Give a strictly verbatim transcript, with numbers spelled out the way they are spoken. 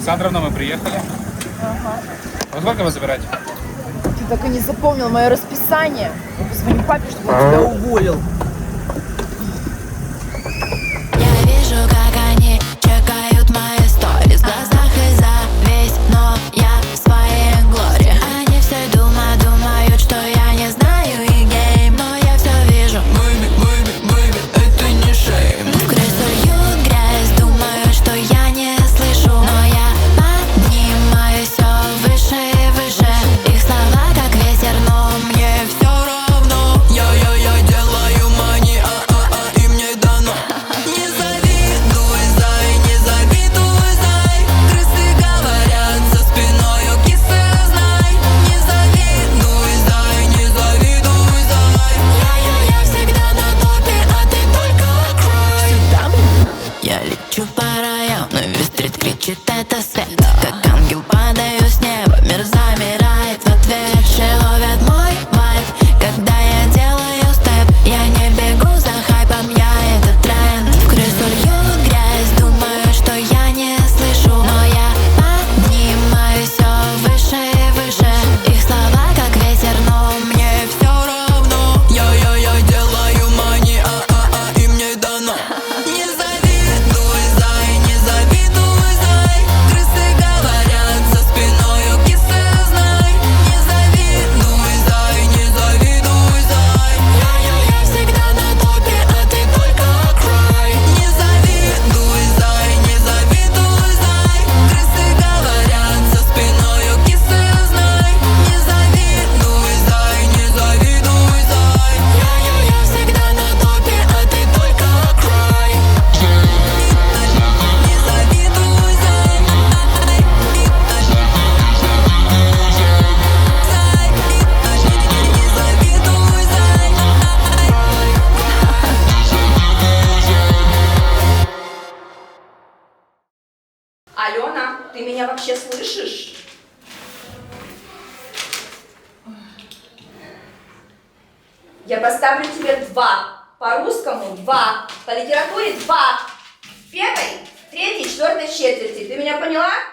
Александровна, мы приехали. Ага. Во сколько вы забираете? Ты так и не запомнил мое расписание. Я позвоню папе, чтобы он тебя уволил. Я вижу, как они чекают мои сторис. В глазах и зависть, но я в своей глоре. Они все думают, думают, что я не знаю их гейм, но я все вижу. Бэйби, бэйби, бэйби, это не шейм. В крысу льют грязь, думаю, что я не слышу, но я поднимаюсь все выше и выше. Их слова как ветер, но мне все равно. Я-я-я делаю мани, а-а-а, и мне дано. Не завидуй, зай, не завидуй, зай. Крысы говорят за спиною, кисы знай. Не завидуй, зай, не завидуй, зай. Я-я-я всегда на топе, а ты только край. Сюда я лечу по району, весь стрит кричит это свет. Как ангел падаю с неба, мир замирает в ответ. Все ловят мой вайб, когда я делаю степ. Я не бегу за хайпом, я это тренд. В крысу льют грязь, думаю, что я не слышу, но я поднимаюсь все выше и выше. Их слова как ветер, но мне все равно. Я-я-я делаю мани, а-а-а, и мне дано. Не завидуй, зай, не завидуй, зай. Крысы говорят за спиною, кисы знай. Не завидуй, зай, не завидуй, зай. Я-я-я всегда на топе, а ты только край. Не завидуй, зай, не завидуй, зай. Крысы говорят за спиною, кисы знай. Не завидуй, зай, не завидуй, зай. Я-я-я всегда на топе, а ты только край. Не завидуй, зай. Алена, ты меня вообще слышишь? Я поставлю тебе два. По-русскому два. По литературе два. В первой, третьей, четвертой четверти. Ты меня поняла?